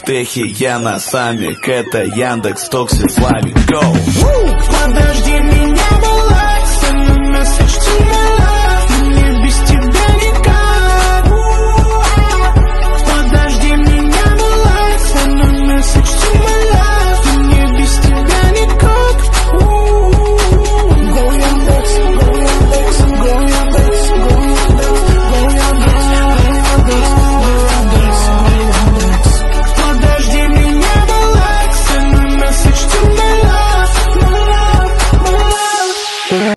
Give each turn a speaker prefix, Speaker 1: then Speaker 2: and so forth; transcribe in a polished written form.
Speaker 1: техи, я на самик. Это Яндекс, Токси, Славик, go!
Speaker 2: Подожди меня,